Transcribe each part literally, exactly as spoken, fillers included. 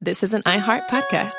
This is an iHeart podcast.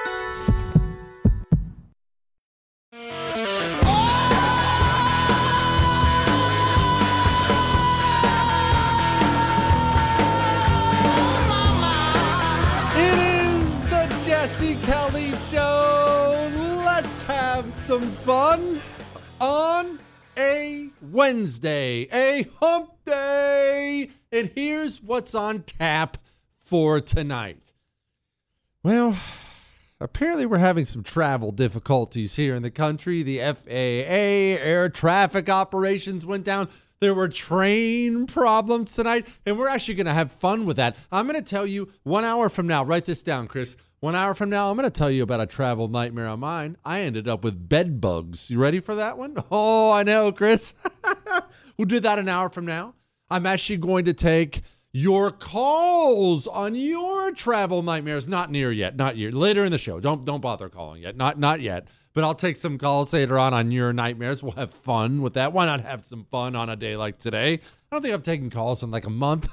It is the Jesse Kelly Show. Let's have some fun on a Wednesday, a hump day. And here's what's on tap for tonight. Well, apparently we're having some travel difficulties here in the country. The F A A air traffic operations went down. There were train problems tonight, and we're actually going to have fun with that. I'm going to tell you one hour from now, write this down, Chris. One hour from now, I'm going to tell you about a travel nightmare of mine. I ended up with bed bugs. You ready for that one? Oh, I know, Chris. We'll do that an hour from now. I'm actually going to take your calls on your travel nightmares. Not near yet. Not yet. Later in the show. Don't don't bother calling yet. Not not yet. But I'll take some calls later on on your nightmares. We'll have fun with that. Why not have some fun on a day like today? I don't think I've taken calls in like a month.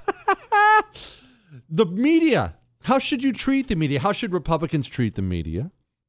The media. How should you treat the media? How should Republicans treat the media?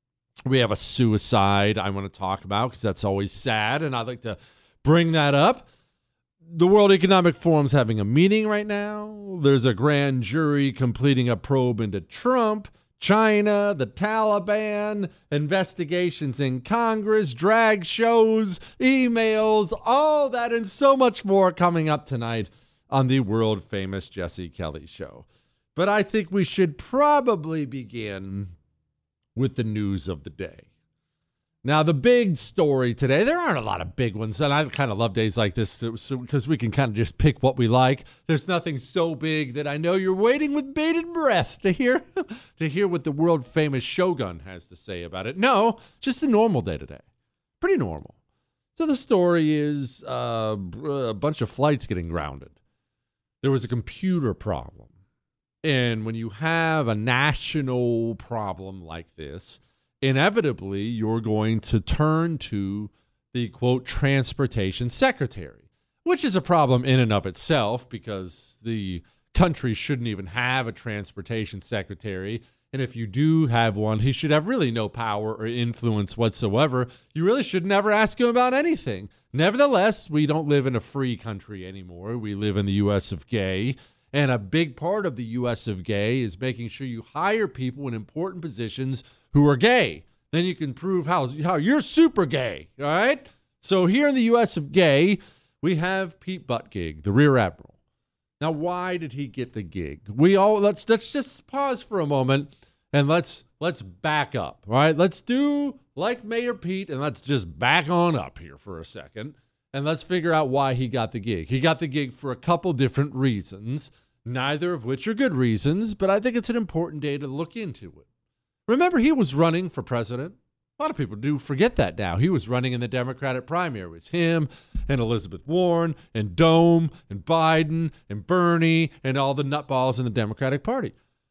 We have a suicide I want to talk about because that's always sad, and I'd like to bring that up. The World Economic Forum's having a meeting right now. There's a grand jury completing a probe into Trump, China, the Taliban, investigations in Congress, drag shows, emails, all that and so much more coming up tonight on the world famous Jesse Kelly Show. But I think we should probably begin with the news of the day. Now, the big story today, there aren't a lot of big ones, and I kind of love days like this because we can kind of just pick what we like. There's nothing so big that I know you're waiting with bated breath to hear to hear what the world-famous Shogun has to say about it. No, just a normal day today. Pretty normal. So the story is uh, a bunch of flights getting grounded. There was a computer problem. And when you have a national problem like this, inevitably, you're going to turn to the, quote, transportation secretary, which is a problem in and of itself because the country shouldn't even have a transportation secretary. And if you do have one, he should have really no power or influence whatsoever. You really should never ask him about anything. Nevertheless, we don't live in a free country anymore. We live in the U S of gay. And a big part of the U S of gay is making sure you hire people in important positions who are gay. Then you can prove how, how you're super gay, all right? So here in the U S of gay, we have Pete Buttigieg, the Rear Admiral. Now, why did he get the gig? We all let's let's just pause for a moment and let's let's back up, all right? Let's do like Mayor Pete and let's just back on up here for a second and let's figure out why he got the gig. He got the gig for a couple different reasons, neither of which are good reasons, but I think it's an important day to look into it. Remember, he was running for president. A lot of people do forget that now. He was running in the Democratic primary. It was him and Elizabeth Warren and Dome and Biden and Bernie and all the nutballs in the Democratic Party.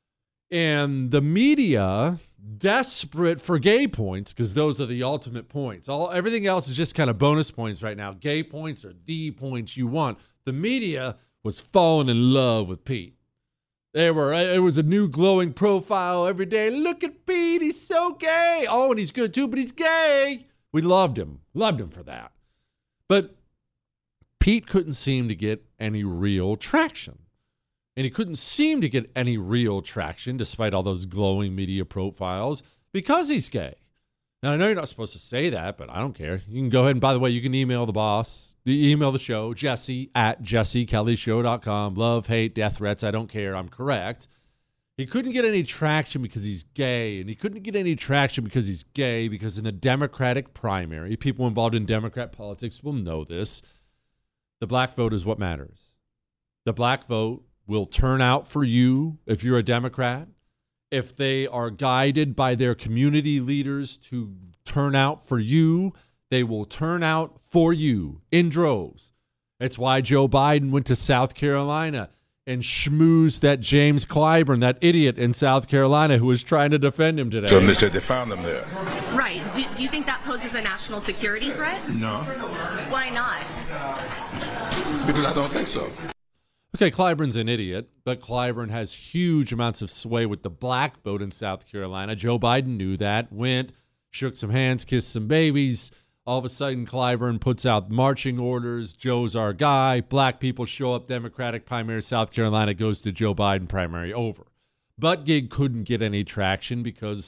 And the media, desperate for gay points, because those are the ultimate points. All everything else is just kind of bonus points right now. Gay points are the points you want. The media was falling in love with Pete. They were, it was a new glowing profile every day. Look at Pete, he's so gay. Oh, and he's good too, but he's gay. We loved him, loved him for that. But Pete couldn't seem to get any real traction. And he couldn't seem to get any real traction despite all those glowing media profiles because he's gay. Now, I know you're not supposed to say that, but I don't care. You can go ahead and, by the way, you can email the boss, email the show, Jesse at jesse kelly show dot com. Love, hate, death threats, I don't care. I'm correct. He couldn't get any traction because he's gay, and he couldn't get any traction because he's gay because in the Democratic primary, people involved in Democrat politics will know this, the black vote is what matters. The black vote will turn out for you if you're a Democrat. If they are guided by their community leaders to turn out for you, they will turn out for you in droves. It's why Joe Biden went to South Carolina and schmoozed that James Clyburn, that idiot in South Carolina who was trying to defend him today. So they said they found him there. Right. Do, do you think that poses a national security threat? No. Why not? Because I don't think so. Okay, Clyburn's an idiot, but Clyburn has huge amounts of sway with the black vote in South Carolina. Joe Biden knew that, went, shook some hands, kissed some babies. All of a sudden, Clyburn puts out marching orders. Joe's our guy. Black people show up, Democratic primary, South Carolina goes to Joe Biden primary, over. Buttigieg couldn't get any traction because,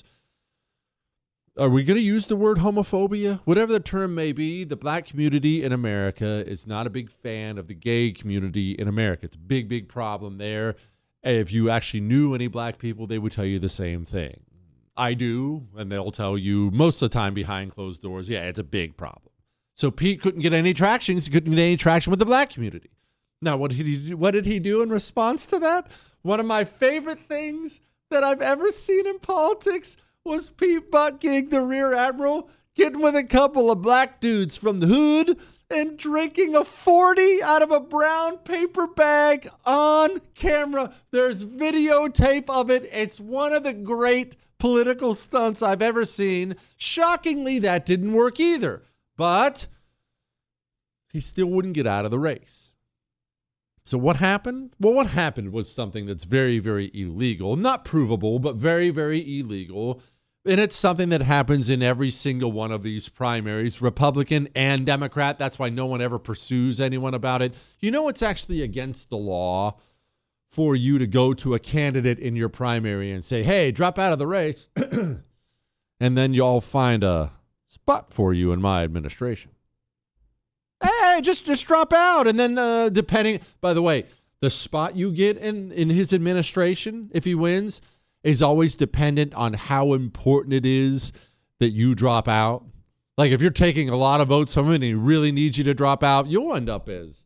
are we going to use the word homophobia? Whatever the term may be, the black community in America is not a big fan of the gay community in America. It's a big, big problem there. If you actually knew any black people, they would tell you the same thing. I do, and they'll tell you most of the time behind closed doors, yeah, it's a big problem. So Pete couldn't get any traction. He couldn't get any traction with the black community. Now, what did he do? What did he do in response to that? One of my favorite things that I've ever seen in politics was Pete Buttigieg, the Rear Admiral, getting with a couple of black dudes from the hood and drinking a forty out of a brown paper bag on camera. There's videotape of it. It's one of the great political stunts I've ever seen. Shockingly, that didn't work either. But he still wouldn't get out of the race. So what happened? Well, what happened was something that's very, very illegal. Not provable, but very, very illegal. And it's something that happens in every single one of these primaries, Republican and Democrat. That's why no one ever pursues anyone about it. You know, it's actually against the law for you to go to a candidate in your primary and say, hey, drop out of the race, and then y'all find a spot for you in my administration. Hey, just, just drop out. And then uh, depending, by the way, the spot you get in, in his administration, if he wins, is always dependent on how important it is that you drop out. Like if you're taking a lot of votes from him and he really needs you to drop out, you'll end up as,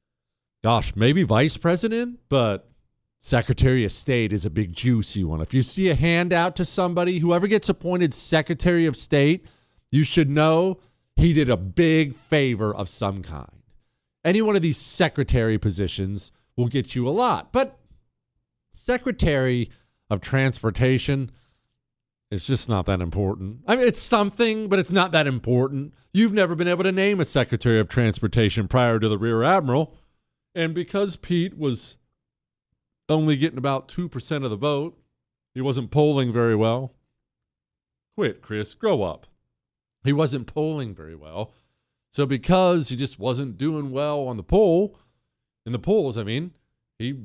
gosh, maybe vice president, but Secretary of State is a big juicy one. If you see a handout to somebody, whoever gets appointed Secretary of State, you should know he did a big favor of some kind. Any one of these secretary positions will get you a lot. But Secretary of Transportation is just not that important. I mean, it's something, but it's not that important. You've never been able to name a Secretary of Transportation prior to the Rear Admiral. And because Pete was only getting about two percent of the vote, he wasn't polling very well. Quit, Chris. Grow up. He wasn't polling very well. So because he just wasn't doing well on the poll, in the polls, I mean, he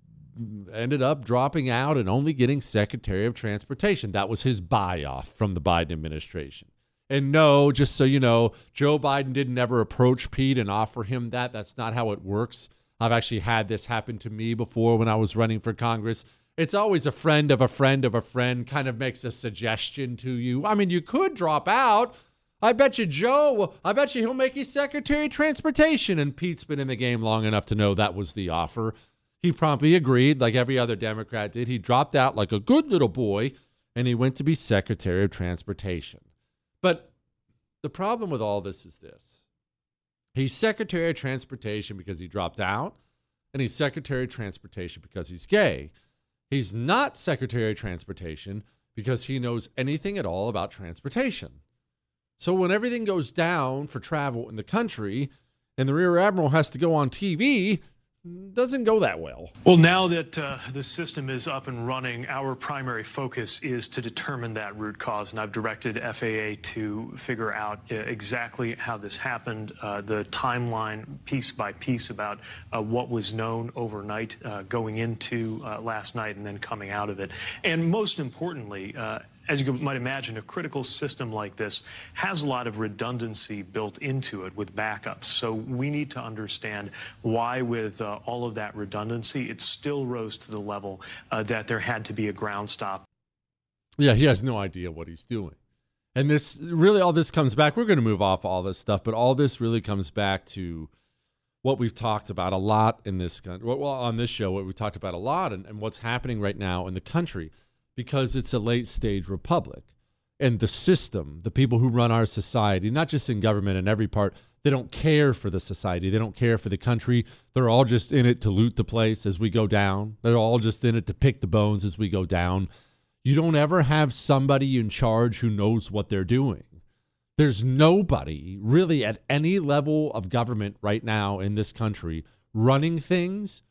ended up dropping out and only getting Secretary of Transportation. That was his buy-off from the Biden administration. And no, just so you know, Joe Biden didn't ever approach Pete and offer him that. That's not how it works. I've actually had this happen to me before when I was running for Congress. It's always a friend of a friend of a friend kind of makes a suggestion to you. I mean, you could drop out. I bet you Joe, I bet you he'll make you Secretary of Transportation. And Pete's been in the game long enough to know that was the offer. He promptly agreed, like every other Democrat did. He dropped out like a good little boy, and he went to be Secretary of Transportation. But the problem with all this is this. He's Secretary of Transportation because he dropped out, and he's Secretary of Transportation because he's gay. He's not Secretary of Transportation because he knows anything at all about transportation. So when everything goes down for travel in the country and the Rear Admiral has to go on T V, doesn't go that well. Well, now that uh, the system is up and running, our primary focus is to determine that root cause. And I've directed F A A to figure out uh, exactly how this happened, uh, the timeline piece by piece about uh, what was known overnight uh, going into uh, last night and then coming out of it. And most importantly, uh, as you might imagine, a critical system like this has a lot of redundancy built into it with backups. So we need to understand why, with uh, all of that redundancy, it still rose to the level uh, that there had to be a ground stop. Yeah, he has no idea what he's doing. And this really, all this comes back. We're going to move off all this stuff, but all this really comes back to what we've talked about a lot in this, well, on this show, what we've talked about a lot and, and what's happening right now in the country. Because it's a late-stage republic. And the system, the people who run our society, not just in government and every part, they don't care for the society. They don't care for the country. They're all just in it to loot the place as we go down. They're all just in it to pick the bones as we go down. You don't ever have somebody in charge who knows what they're doing. There's nobody really at any level of government right now in this country running things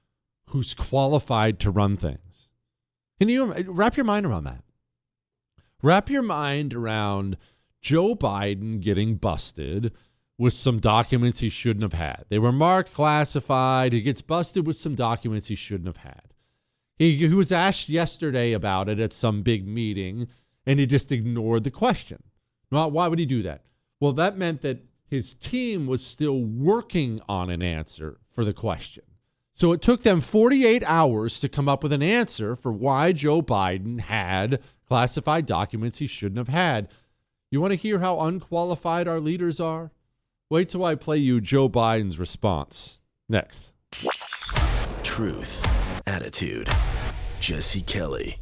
who's qualified to run things. Can you wrap your mind around that? Wrap your mind around Joe Biden getting busted with some documents he shouldn't have had. They were marked classified. He gets busted with some documents he shouldn't have had. He, he was asked yesterday about it at some big meeting, and he just ignored the question. Well, why would he do that? Well, that meant that his team was still working on an answer for the question. So it took them forty-eight hours to come up with an answer for why Joe Biden had classified documents he shouldn't have had. You want to hear how unqualified our leaders are? Wait till I play you Joe Biden's response. Next. Truth, attitude, Jesse Kelly.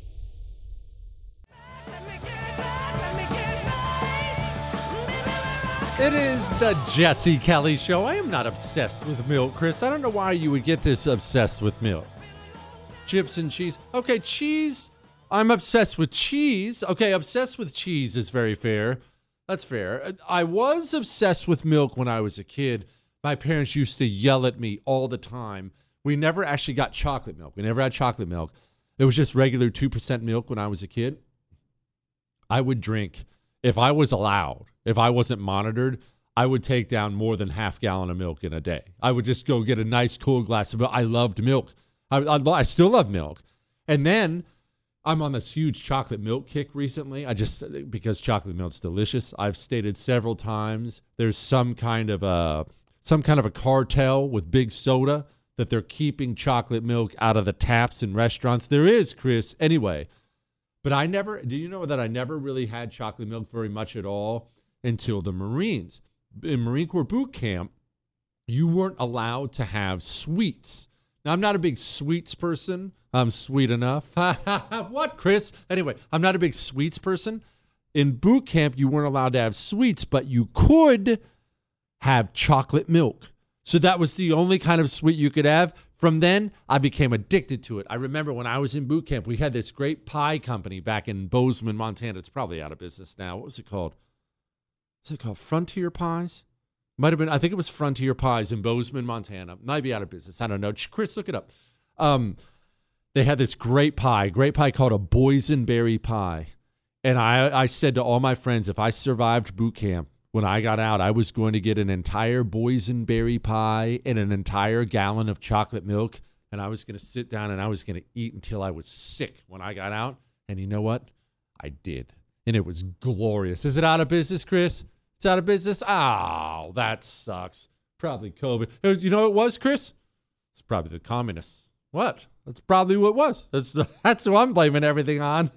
It is the Jesse Kelly Show. I am not obsessed with milk, Chris. I don't know why you would get this obsessed with milk. Chips and cheese. Okay, cheese. I'm obsessed with cheese. Okay, obsessed with cheese is very fair. That's fair. I was obsessed with milk when I was a kid. My parents used to yell at me all the time. We never actually got chocolate milk. We never had chocolate milk. It was just regular two percent milk when I was a kid. I would drink, if I was allowed, if I wasn't monitored, I would take down more than half gallon of milk in a day. I would just go get a nice cool glass of milk. I loved milk. I, I, I still love milk. And then I'm on this huge chocolate milk kick recently. I just, because chocolate milk's delicious. I've stated several times there's some kind of a, some kind of a cartel with Big Soda that they're keeping chocolate milk out of the taps in restaurants. There is, Chris. Anyway, but I never, do you know that I never really had chocolate milk very much at all until the Marines. In Marine Corps boot camp, you weren't allowed to have sweets. Now, I'm not a big sweets person. I'm sweet enough. What, Chris? Anyway, I'm not a big sweets person. In boot camp, you weren't allowed to have sweets, but you could have chocolate milk. So that was the only kind of sweet you could have. From then, I became addicted to it. I remember when I was in boot camp, we had this great pie company back in Bozeman, Montana. It's probably out of business now. What was it called? Was it called Frontier Pies? Might have been, I think it was Frontier Pies in Bozeman, Montana. Might be out of business. I don't know. Chris, look it up. Um, they had this great pie, great pie called a boysenberry pie. And I, I said to all my friends, if I survived boot camp, when I got out, I was going to get an entire boysenberry pie and an entire gallon of chocolate milk. And I was going to sit down and I was going to eat until I was sick when I got out. And you know what? I did. And it was glorious. Is it out of business, Chris? It's out of business? Oh, that sucks. Probably COVID. It was, you know what it was, Chris? It's probably the communists. What? That's probably what it was. That's, that's who I'm blaming everything on.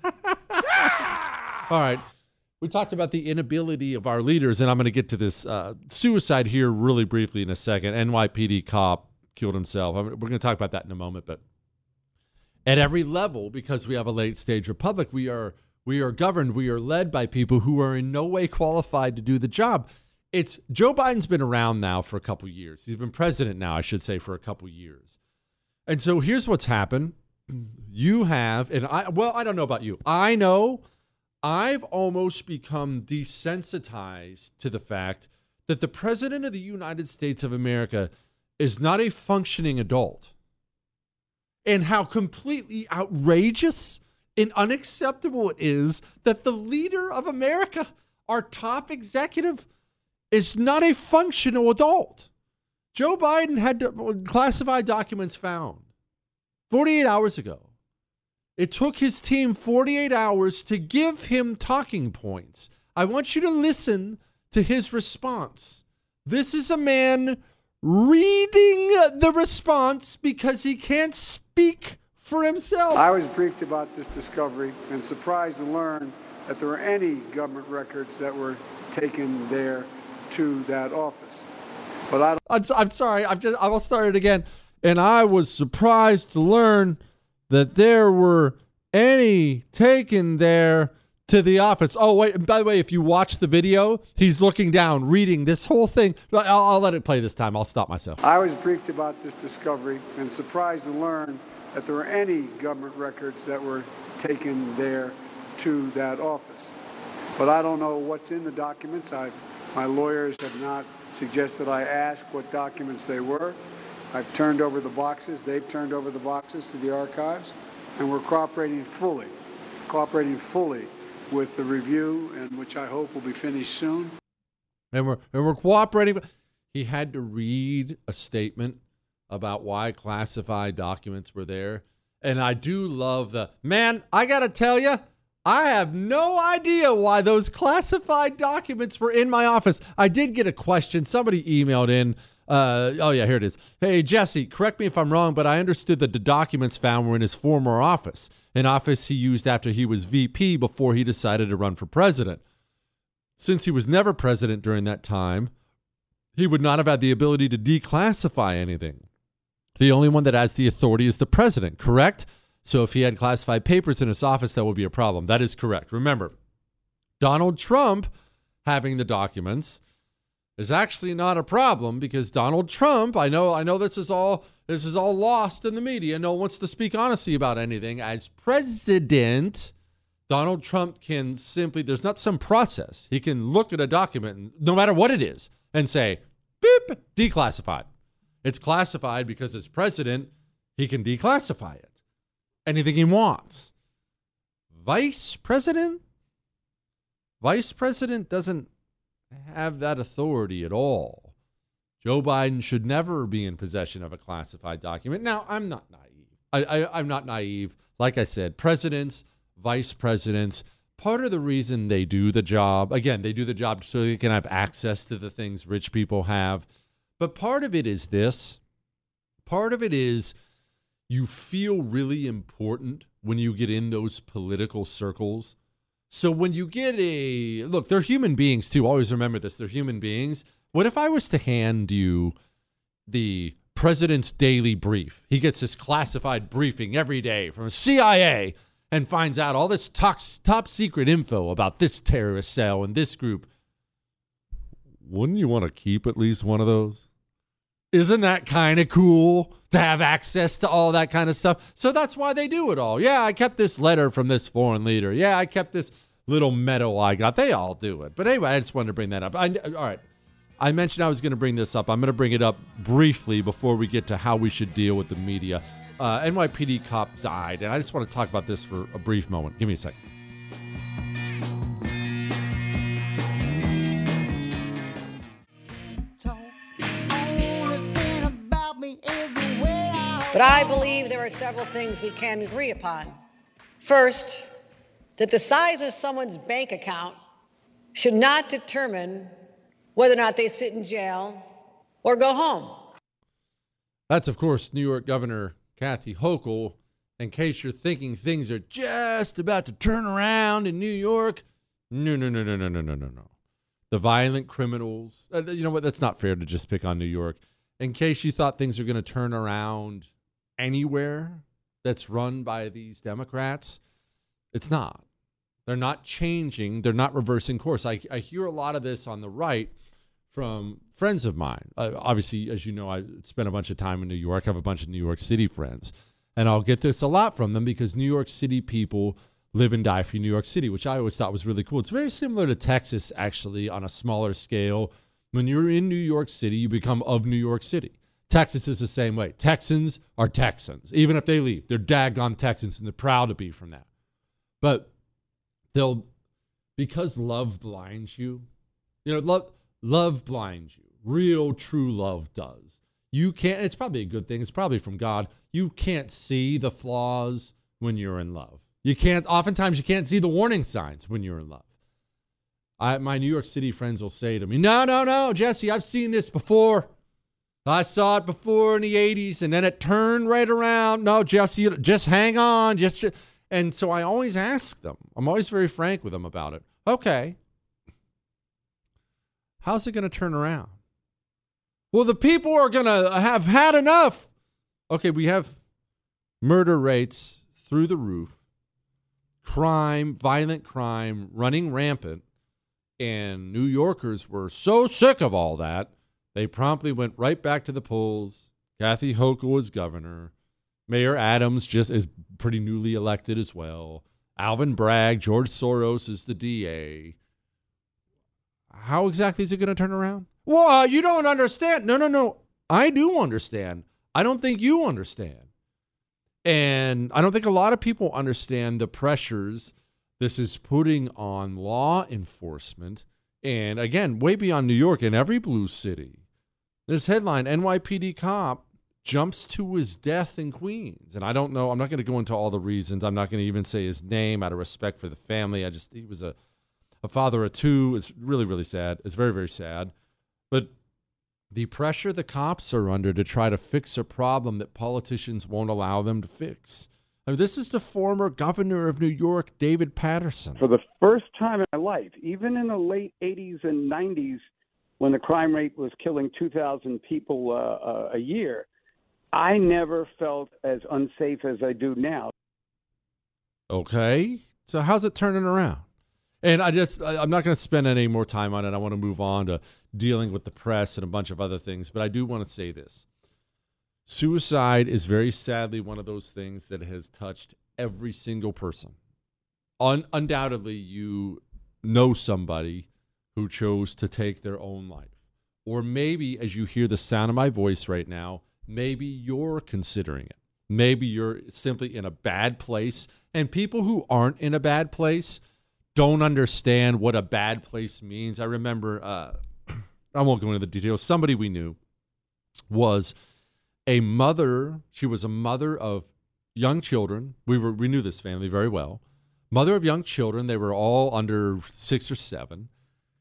All right. We talked about the inability of our leaders, and I'm going to get to this uh, suicide here really briefly in a second. N Y P D cop killed himself. I mean, we're going to talk about that in a moment. But at every level, because we have a late-stage republic, we are we are governed, we are led by people who are in no way qualified to do the job. It's Joe Biden's been around now for a couple years. He's been president now, I should say, for a couple years. And so here's what's happened. You have, and I, well, I don't know about you. I know I've almost become desensitized to the fact that the president of the United States of America is not a functioning adult. And how completely outrageous and unacceptable it is that the leader of America, our top executive, is not a functional adult. Joe Biden had classified documents found forty-eight hours ago. It took his team forty-eight hours to give him talking points. I want you to listen to his response. This is a man reading the response because he can't speak for himself. I was briefed about this discovery and surprised to learn that there were any government records that were taken there to that office. But I don't I'm, I'm sorry. I'm just, I will start it again. And I was surprised to learn that there were any taken there to the office. Oh, wait. And by the way, if you watch the video, he's looking down, reading this whole thing. I'll, I'll let it play this time. I'll stop myself. I was briefed about this discovery and surprised to learn that there were any government records that were taken there to that office. But I don't know what's in the documents. I've, my lawyers have not suggested I ask what documents they were. I've turned over the boxes. They've turned over the boxes to the archives, and we're cooperating fully, cooperating fully with the review, and which I hope will be finished soon. And we're and we're cooperating. He had to read a statement about why classified documents were there. And I do love the, man, I got to tell you, I have no idea why those classified documents were in my office. I did get a question. Somebody emailed in. Uh, oh, yeah, here it is. Hey, Jesse, correct me if I'm wrong, but I understood that the documents found were in his former office, an office he used after he was V P before he decided to run for president. Since he was never president during that time, he would not have had the ability to declassify anything. The only one that has the authority is the president, correct? So if he had classified papers in his office, that would be a problem. That is correct. Remember, Donald Trump having the documents is actually not a problem because Donald Trump, I know, I know this is all this is all lost in the media. No one wants to speak honestly about anything. As president, Donald Trump can simply, there's not some process. He can look at a document, no matter what it is, and say, beep, declassified. It's classified because as president, he can declassify it. Anything he wants. Vice president? Vice president doesn't have that authority at all. Joe Biden should never be in possession of a classified document. Now, I'm not naive. I, I, I'm not naive. Like I said, presidents, vice presidents, part of the reason they do the job, again, they do the job so they can have access to the things rich people have. But part of it is this. Part of it is you feel really important when you get in those political circles. So when you get a, look, they're human beings too. Always remember this. They're human beings. What if I was to hand you the president's daily brief? He gets this classified briefing every day from C I A and finds out all this top, top secret info about this terrorist cell and this group. Wouldn't you want to keep at least one of those? Isn't that kind of cool to have access to all that kind of stuff? So that's why they do it all. Yeah, I kept this letter from this foreign leader. Yeah, I kept this little medal I got. They all do it. But anyway, I just wanted to bring that up. I, all right. I mentioned I was going to bring this up. I'm going to bring it up briefly before we get to how we should deal with the media. Uh, N Y P D cop died, and I just want to talk about this for a brief moment. Give me a second. But I believe there are several things we can agree upon. First, that the size of someone's bank account should not determine whether or not they sit in jail or go home. That's, of course, New York Governor Kathy Hochul. In case you're thinking things are just about to turn around in New York, no, no, no, no, no, no, no, no, no. The violent criminals, uh, you know what, that's not fair to just pick on New York. In case you thought things are going to turn around anywhere that's run by these Democrats, it's not. They're not changing. They're not reversing course. I, I hear a lot of this on the right from friends of mine. Uh, obviously, as you know, I spent a bunch of time in New York. I have a bunch of New York City friends. And I'll get this a lot from them because New York City people live and die for New York City, which I always thought was really cool. It's very similar to Texas, actually, on a smaller scale. When you're in New York City, you become of New York City. Texas is the same way. Texans are Texans. Even if they leave, they're daggone Texans, and they're proud to be from that. But they'll, because love blinds you, you know, love, love blinds you. Real, true love does. You can't, it's probably a good thing. It's probably from God. You can't see the flaws when you're in love. You can't, oftentimes you can't see the warning signs when you're in love. I, my New York City friends will say to me, no, no, no, Jesse, I've seen this before. I saw it before in the eighties, and then it turned right around. No, Jesse, just hang on. Just, and so I always ask them. I'm always very frank with them about it. Okay, how's it going to turn around? Well, the people are going to have had enough. Okay, we have murder rates through the roof, crime, violent crime running rampant, and New Yorkers were so sick of all that, they promptly went right back to the polls. Kathy Hochul was governor. Mayor Adams just is pretty newly elected as well. Alvin Bragg, George Soros is the D A. How exactly is it going to turn around? Well, uh, you don't understand. No, no, no. I do understand. I don't think you understand. And I don't think a lot of people understand the pressures this is putting on law enforcement. And again, way beyond New York, in every blue city. This headline, N Y P D cop jumps to his death in Queens. And I don't know, I'm not going to go into all the reasons. I'm not going to even say his name out of respect for the family. I just, he was a, a father of two. It's really, really sad. It's very, very sad. But the pressure the cops are under to try to fix a problem that politicians won't allow them to fix. I mean, this is the former governor of New York, David Paterson. For the first time in my life, even in the late eighties and nineties, when the crime rate was killing two thousand people uh, uh, a year, I never felt as unsafe as I do now. Okay. So how's it turning around? And I just, I, I'm not going to spend any more time on it. I want to move on to dealing with the press and a bunch of other things. But I do want to say this. Suicide is very sadly one of those things that has touched every single person. Un- undoubtedly, you know somebody who chose to take their own life. Or maybe, as you hear the sound of my voice right now, maybe you're considering it. Maybe you're simply in a bad place. And people who aren't in a bad place don't understand what a bad place means. I remember, uh, I won't go into the details, somebody we knew was a mother. She was a mother of young children. We were we knew this family very well. Mother of young children. They were all under six or seven.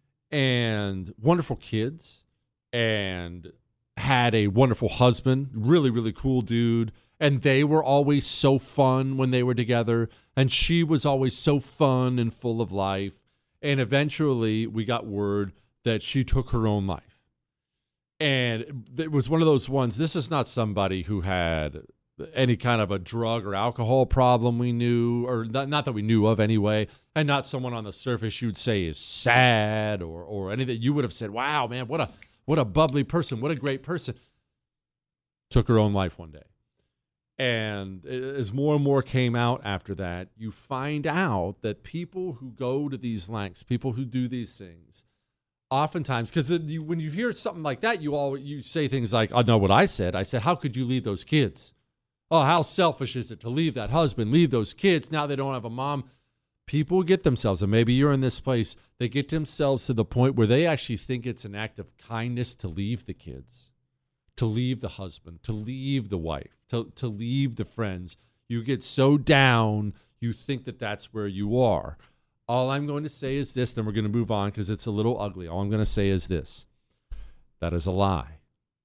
And wonderful kids. And had a wonderful husband. Really, really cool dude. And they were always so fun when they were together. And she was always so fun and full of life. And eventually we got word that she took her own life. And it was one of those ones, this is not somebody who had any kind of a drug or alcohol problem we knew, or not, not that we knew of anyway, and not someone on the surface you'd say is sad or or anything. You would have said, wow, man, what a what a bubbly person, what a great person. Took her own life one day. And as more and more came out after that, you find out that people who go to these lengths, people who do these things, oftentimes, because when you hear something like that, you all you say things like, "I know what I said. I said, how could you leave those kids? Oh, how selfish is it to leave that husband, leave those kids? Now they don't have a mom." People get themselves, and maybe you're in this place, they get themselves to the point where they actually think it's an act of kindness to leave the kids, to leave the husband, to leave the wife, to to leave the friends. You get so down, you think that that's where you are. All I'm going to say is this, then we're going to move on because it's a little ugly. All I'm going to say is this. That is a lie.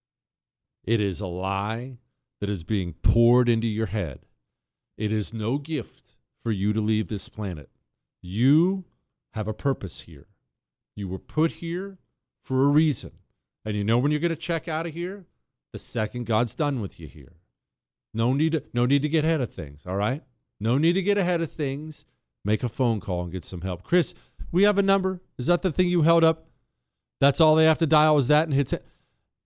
It is a lie that is being poured into your head. It is no gift for you to leave this planet. You have a purpose here. You were put here for a reason. And you know when you're going to check out of here? The second God's done with you here. No need to, no need to get ahead of things, all right? No need to get ahead of things. Make a phone call and get some help. Chris, we have a number. Is that the thing you held up? That's all they have to dial is that and hit send.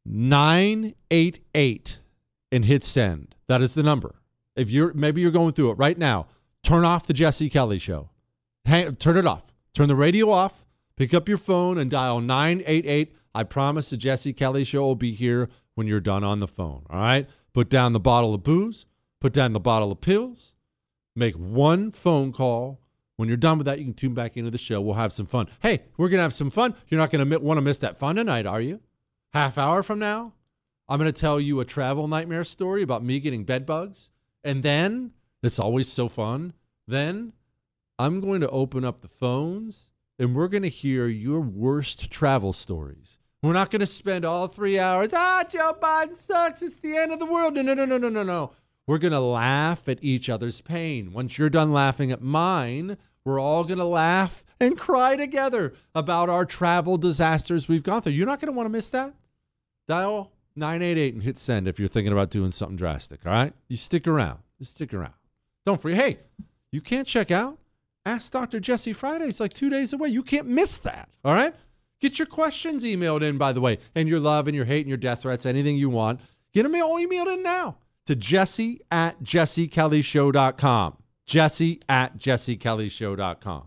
nine eight eight and hit send. That is the number. If you're maybe you're going through it right now, turn off the Jesse Kelly Show. Hang, turn it off. Turn the radio off. Pick up your phone and dial nine eight eight. I promise the Jesse Kelly Show will be here when you're done on the phone. All right? Put down the bottle of booze. Put down the bottle of pills. Make one phone call. When you're done with that, you can tune back into the show. We'll have some fun. Hey, we're going to have some fun. You're not going to want to miss that fun tonight, are you? Half hour from now, I'm going to tell you a travel nightmare story about me getting bed bugs. And then, it's always so fun, then I'm going to open up the phones and we're going to hear your worst travel stories. We're not going to spend all three hours, ah, Joe Biden sucks. It's the end of the world. No, no, no, no, no, no, no. We're going to laugh at each other's pain. Once you're done laughing at mine, we're all going to laugh and cry together about our travel disasters we've gone through. You're not going to want to miss that. Dial nine eight eight and hit send if you're thinking about doing something drastic, all right? You stick around. You stick around. Don't forget, hey, you can't check out. Ask Doctor Jesse Friday. It's like two days away. You can't miss that, all right? Get your questions emailed in, by the way, and your love and your hate and your death threats, anything you want. Get them all emailed in now to Jesse at jesse kelly show dot com. Jesse at jesse kelly show dot com.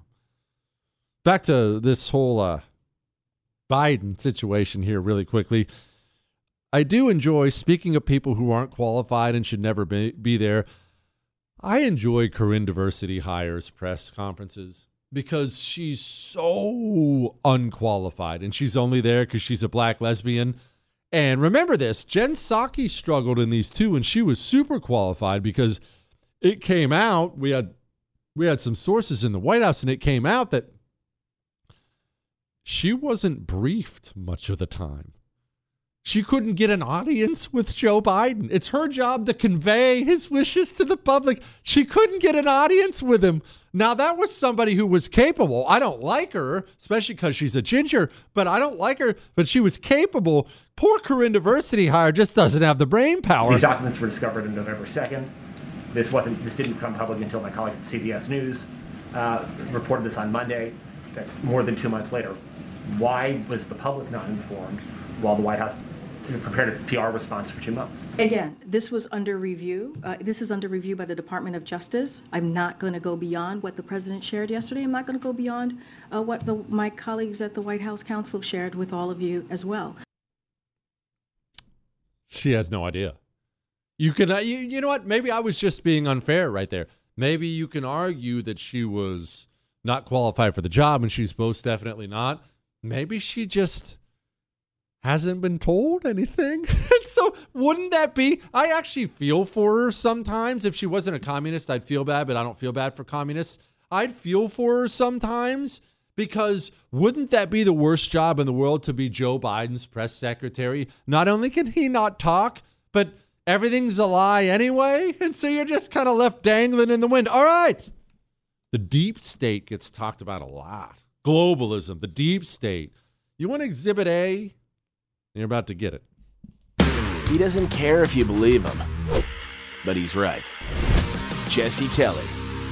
Back to this whole uh, Biden situation here really quickly. I do enjoy, speaking of people who aren't qualified and should never be, be there, I enjoy Corinne Diversity Hire's press conferences because she's so unqualified and she's only there because she's a black lesbian. And remember this, Jen Psaki struggled in these too, and she was super qualified because it came out, we had we had some sources in the White House, and it came out that she wasn't briefed much of the time. She couldn't get an audience with Joe Biden. It's her job to convey his wishes to the public. She couldn't get an audience with him. Now, that was somebody who was capable. I don't like her, especially because she's a ginger, but I don't like her, but she was capable. Poor Corinne Diversity Hire just doesn't have the brain power. These documents were discovered on November second. This wasn't. This didn't become public until my colleagues at C B S News uh, reported this on Monday. That's more than two months later. Why was the public not informed while the White House prepared a P R response for two months? Again, this was under review. Uh, this is under review by the Department of Justice. I'm not going to go beyond what the president shared yesterday. I'm not going to go beyond uh, what the, my colleagues at the White House Counsel shared with all of you as well. She has no idea. You can, uh, you, you know what? Maybe I was just being unfair right there. Maybe you can argue that she was not qualified for the job, and she's most definitely not. Maybe she just hasn't been told anything. And so wouldn't that be, I actually feel for her sometimes. If she wasn't a communist, I'd feel bad, but I don't feel bad for communists. I'd feel for her sometimes because wouldn't that be the worst job in the world to be Joe Biden's press secretary? Not only can he not talk, but everything's a lie anyway. And so you're just kind of left dangling in the wind. All right. The deep state gets talked about a lot. Globalism, the deep state. You want Exhibit A? You're about to get it. He doesn't care if you believe him, but he's right. Jesse Kelly.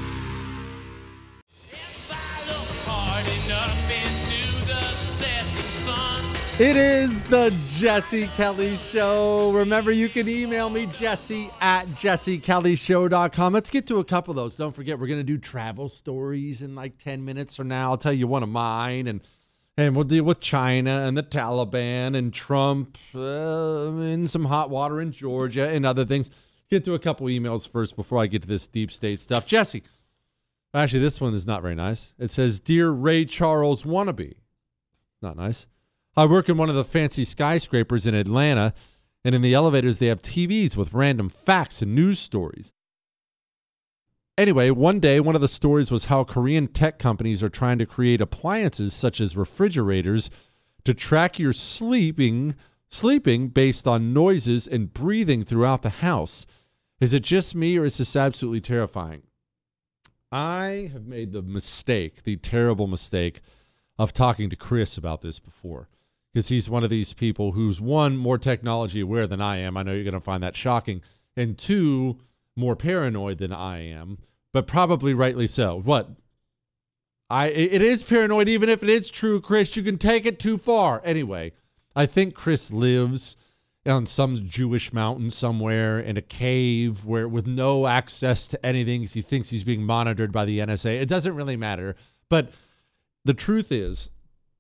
It is the Jesse Kelly Show. Remember, you can email me, Jesse at jesse kelly show dot com. Let's get to a couple of those. Don't forget, we're going to do travel stories in like ten minutes from now. I'll tell you one of mine, and and we'll deal with China and the Taliban and Trump uh, and some hot water in Georgia and other things. Get to a couple emails first before I get to this deep state stuff. Jesse, actually, this one is not very nice. It says, Dear Ray Charles wannabe. Not nice. I work in one of the fancy skyscrapers in Atlanta, and in the elevators they have T Vs with random facts and news stories. Anyway, one day, one of the stories was how Korean tech companies are trying to create appliances such as refrigerators to track your sleeping, sleeping based on noises and breathing throughout the house. Is it just me, or is this absolutely terrifying? I have made the mistake, the terrible mistake, of talking to Chris about this before. Because he's one of these people who's, one, more technology aware than I am. I know you're going to find that shocking. And two, more paranoid than I am, but probably rightly so. What? I it is paranoid, even if it is true, Chris. You can take it too far. Anyway, I think Chris lives on some Jewish mountain somewhere in a cave where with no access to anything. He thinks he's being monitored by the N S A. It doesn't really matter. But the truth is,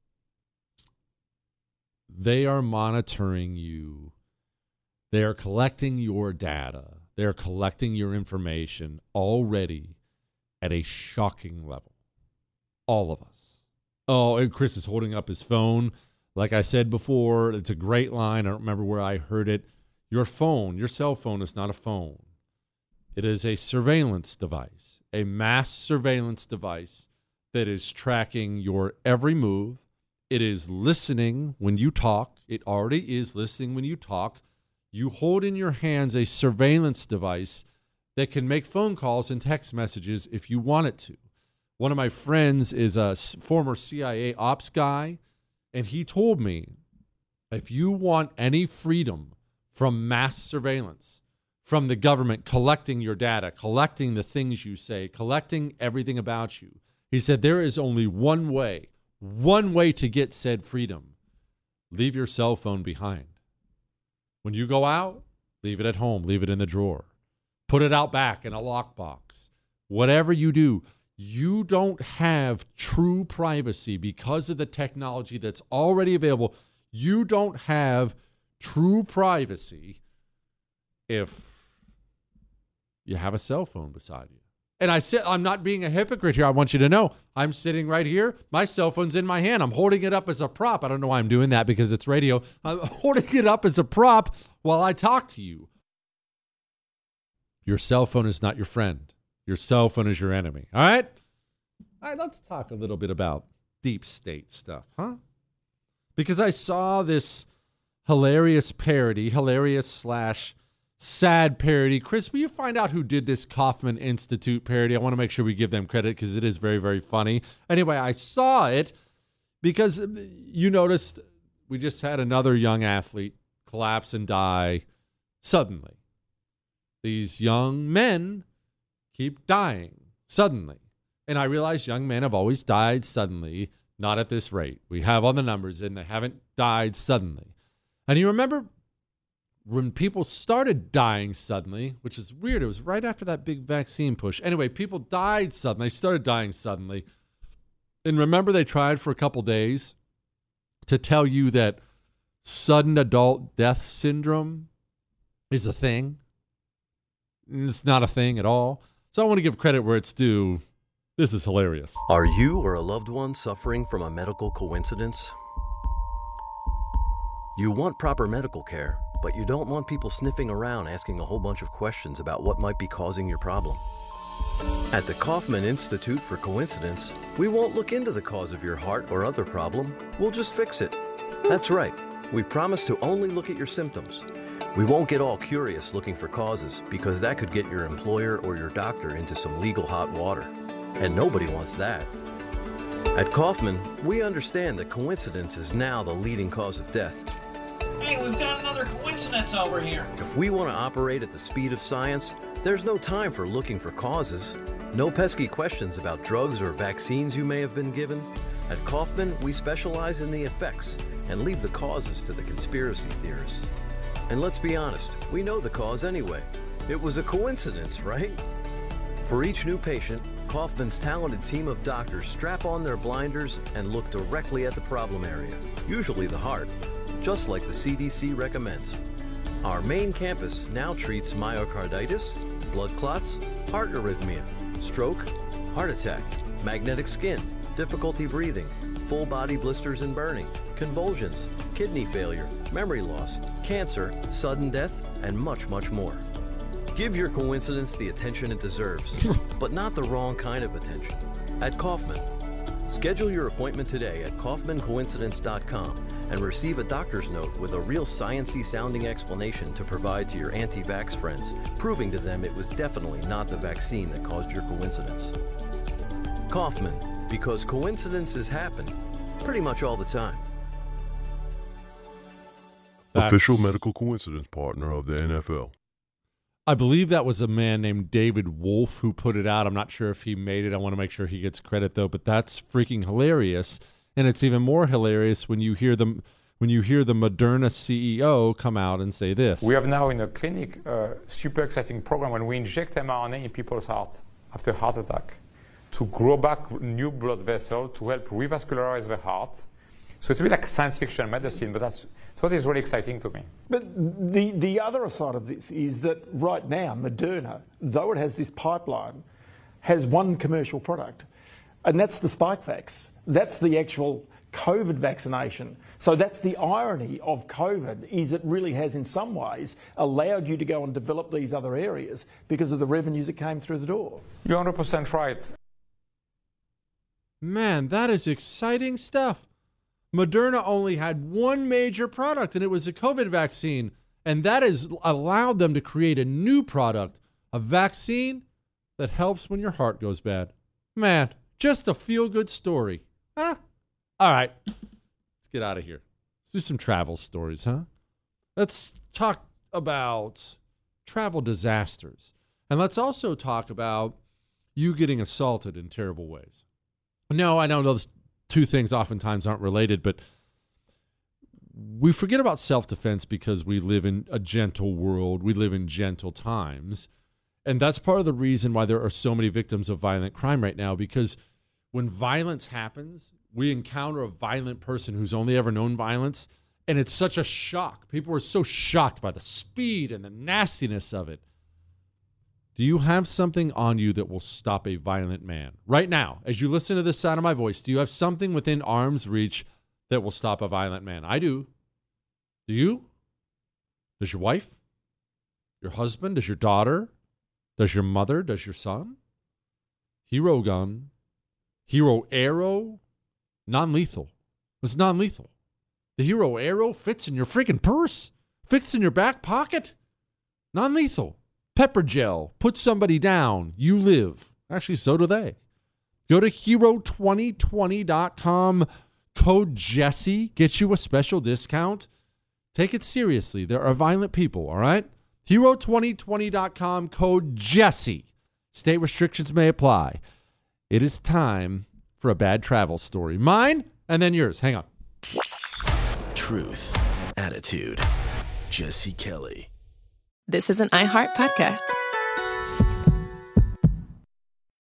they are monitoring you. They are collecting your data. They are collecting your information already at a shocking level. All of us. Oh, and Chris is holding up his phone. Like I said before, it's a great line. I don't remember where I heard it. Your phone, your cell phone is not a phone. It is a surveillance device, a mass surveillance device that is tracking your every move. It is listening when you talk. It already is listening when you talk. You hold in your hands a surveillance device that can make phone calls and text messages if you want it to. One of my friends is a former C I A ops guy, and he told me, if you want any freedom from mass surveillance, from the government collecting your data, collecting the things you say, collecting everything about you, he said there is only one way, one way to get said freedom. Leave your cell phone behind. When you go out, leave it at home, leave it in the drawer. Put it out back in a lockbox. Whatever you do, you don't have true privacy because of the technology that's already available. You don't have true privacy if you have a cell phone beside you. And I said, I'm not being a hypocrite here. I want you to know I'm sitting right here. My cell phone's in my hand. I'm holding it up as a prop. I don't know why I'm doing that because it's radio. I'm holding it up as a prop while I talk to you. Your cell phone is not your friend. Your cell phone is your enemy. All right? All right, let's talk a little bit about deep state stuff, huh? Because I saw this hilarious parody, hilarious slash sad parody. Chris, will you find out who did this Kaufman Institute parody? I want to make sure we give them credit because it is very, very funny. Anyway, I saw it because you noticed we just had another young athlete collapse and die suddenly. These young men keep dying suddenly. And I realize young men have always died suddenly, not at this rate. We have all the numbers and they haven't died suddenly. And you remember when people started dying suddenly, which is weird, it was right after that big vaccine push. Anyway, people died suddenly, started dying suddenly. And remember they tried for a couple days to tell you that sudden adult death syndrome is a thing. It's not a thing at all. So I want to give credit where it's due. This is hilarious. Are you or a loved one suffering from a medical coincidence? You want proper medical care, but you don't want people sniffing around asking a whole bunch of questions about what might be causing your problem. At the Kaufman Institute for Coincidence, we won't look into the cause of your heart or other problem. We'll just fix it. That's right. We promise to only look at your symptoms. We won't get all curious looking for causes because that could get your employer or your doctor into some legal hot water. And nobody wants that. At Kaufman, we understand that coincidence is now the leading cause of death. Hey, we've got another coincidence over here. If we want to operate at the speed of science, there's no time for looking for causes. No pesky questions about drugs or vaccines you may have been given. At Kaufman, we specialize in the effects and leave the causes to the conspiracy theorists. And let's be honest, we know the cause anyway. It was a coincidence, right? For each new patient, Kaufman's talented team of doctors strap on their blinders and look directly at the problem area, usually the heart, just like the C D C recommends. Our main campus now treats myocarditis, blood clots, heart arrhythmia, stroke, heart attack, magnetic skin, difficulty breathing, full body blisters and burning, convulsions, kidney failure, memory loss, cancer, sudden death, and much, much more. Give your coincidence the attention it deserves, but not the wrong kind of attention. At Kaufman, schedule your appointment today at Kaufman Coincidence dot com and receive a doctor's note with a real sciencey sounding explanation to provide to your anti-vax friends, proving to them it was definitely not the vaccine that caused your coincidence. Kaufman, because coincidences happen pretty much all the time. That's, official medical coincidence partner of the N F L. I believe that was a man named David Wolf who put it out. I'm not sure if he made it. I want to make sure he gets credit, though. But that's freaking hilarious. And it's even more hilarious when you hear them when you hear the Moderna C E O come out and say this. We have now in the clinic a super exciting program when we inject mRNA in people's heart after heart attack to grow back new blood vessels to help revascularize the heart. So it's a bit like science fiction medicine, but that's, that's what is really exciting to me. But the, the other side of this is that right now, Moderna, though it has this pipeline, has one commercial product, and that's the Spikevax. That's the actual COVID vaccination. So that's the irony of COVID, is it really has in some ways allowed you to go and develop these other areas because of the revenues that came through the door. You're one hundred percent right. Man, that is exciting stuff. Moderna only had one major product, and it was a COVID vaccine. And that has allowed them to create a new product, a vaccine that helps when your heart goes bad. Man, just a feel-good story. Huh? All right. Let's get out of here. Let's do some travel stories, huh? Let's talk about travel disasters. And let's also talk about you getting assaulted in terrible ways. No, I know those two things oftentimes aren't related, but we forget about self-defense because we live in a gentle world. We live in gentle times. And that's part of the reason why there are so many victims of violent crime right now, because when violence happens, we encounter a violent person who's only ever known violence, And it's such a shock. People were so shocked by the speed and the nastiness of it. Do you have something on you that will stop a violent man? Right now, as you listen to the sound of my voice, do you have something within arm's reach that will stop a violent man? I do. Do you? Does your wife? Your husband? Does your daughter? Does your mother? Does your son? Hero gun. Hero arrow. Non-lethal. It's non-lethal. The Hero arrow fits in your freaking purse. Fits in your back pocket. Non-lethal. Pepper gel. Put somebody down. You live. Actually, so do they. Go to hero twenty twenty dot com. Code Jesse. Get you a special discount. Take it seriously. There are violent people, all right? hero twenty twenty dot com. Code Jesse. State restrictions may apply. It is time for a bad travel story. Mine and then yours. Hang on. Truth, attitude, Jesse Kelly. This is an iHeart podcast.